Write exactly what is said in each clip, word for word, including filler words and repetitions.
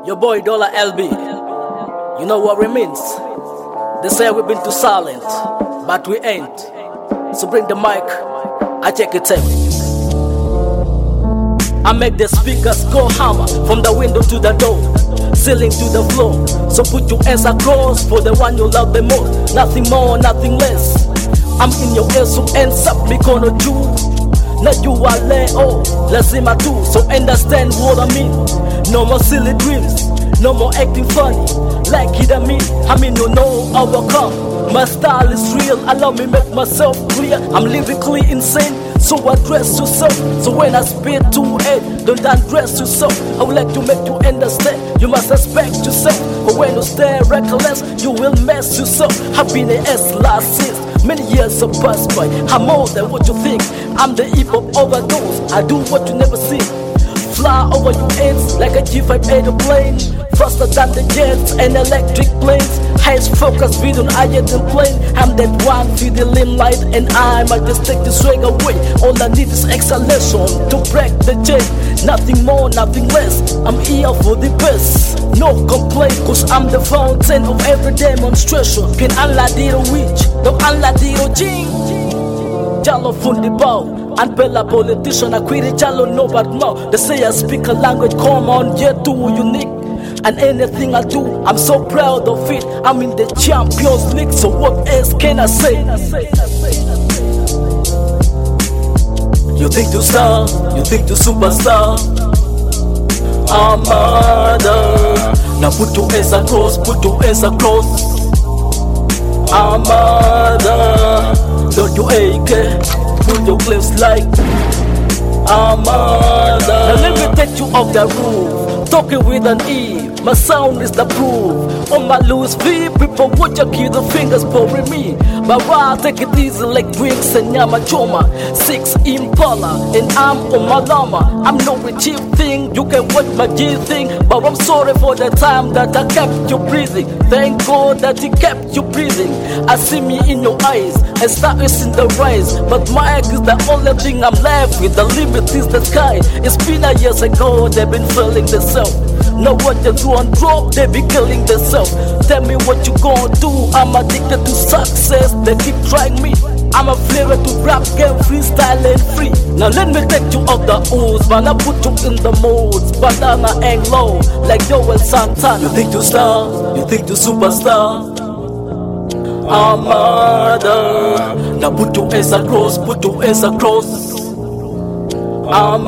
Your boy Dollar L B. You know what it means? They say we've been too silent, but we ain't. So bring the mic, I check it out. I make the speakers go hammer from the window to the door, ceiling to the floor. So put your hands across for the one you love the most. Nothing more, nothing less. I'm in your ear, so hands up, mikono juu. Najua leo lazima tu, so understand what I mean. No more silly dreams, no more acting funny like it I mean. I mean you know I will come. My style is real, allow me make myself clear. I'm lyrically insane, so address yourself. So when I spit to it, don't undress yourself. I would like to make you understand, you must respect yourself. But when you stay reckless, you will mess yourself. I've been an S last since many years have passed by. I'm more than what you think, I'm the hip-hop overdose. I do what you never see. Fly over your heads like a G five aeroplane, faster than the jets and electric planes. Highest focus video higher than plane. I'm that one for the limelight, and I might just take the swag away. All I need is exhalation to break the chain. Nothing more, nothing less. I'm here for the best. No complaint, cause I'm the fountain of every demonstration. Can Allah did a witch, don't Allah did a jing. Jalo fundi bow. And Bella politician, I quit it, Jalo no but no. They say I speak a language, come on, you're too unique. And anything I do, I'm so proud of it. I'm in the Champions League, so what else can I say? You think to star, you think to superstar. I'm murder. Now put your hands across, put your hands across. I'm murder. Don't you ache? Put your clips like I'm murder. Now let me take you off the roof, talking with an E. My sound is the proof. On my loose V, people watch you keep the fingers pouring me. But why take it easy like drinks and nyama choma. Six Impala and I'm on my llama. I'm no cheap thing, you can watch my G thing. But I'm sorry for the time that I kept you breathing. Thank God that He kept you breathing. I see me in your eyes and start in the rise. But my egg is the only thing I'm left with. The limit is the sky. It's been a years ago, they've been feeling themselves. Know what they do and drop, they be killing themselves. Tell me what you gon' do, I'm addicted to success. They keep trying me, I'm a flavor to rap game, freestyle and free. Now let me take you off the ooze, man, I put you in the moods. Bandana hang low, like Joel Santana. You think to star, you think to superstar. I'm murder. Now put your hands across, put your hands across. I'm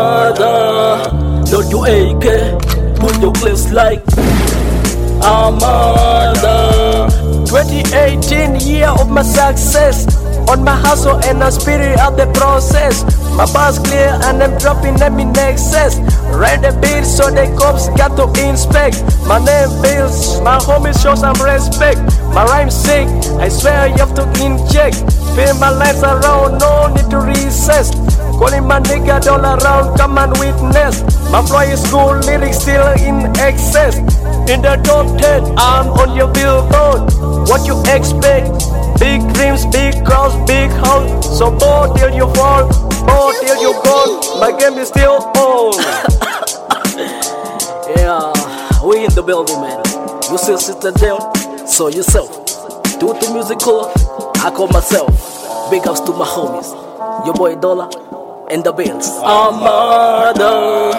murder. Don't you ache? Put your clips like I'm murder. twenty eighteen, year of my success. On my hustle and the spirit of the process. My bars clear and I'm dropping them in excess. Ride the beat so the cops got to inspect. My name builds, my homies show some respect. My rhyme's sick, I swear you have to inject. Feel my lights around, no need to recess. Calling my nigga all around, come and witness. My flow is good, lyrics still in excess. In the top ten, I'm on your billboard. What you expect? Big dreams, big crowds, big house. So bow till you fall, bow till you gone. My game is still on. Yeah, we in the building, man. You still sit there, so yourself. Do the musical, I call myself. Big ups to my homies. Your boy Dollar and the Bills. I'm murder.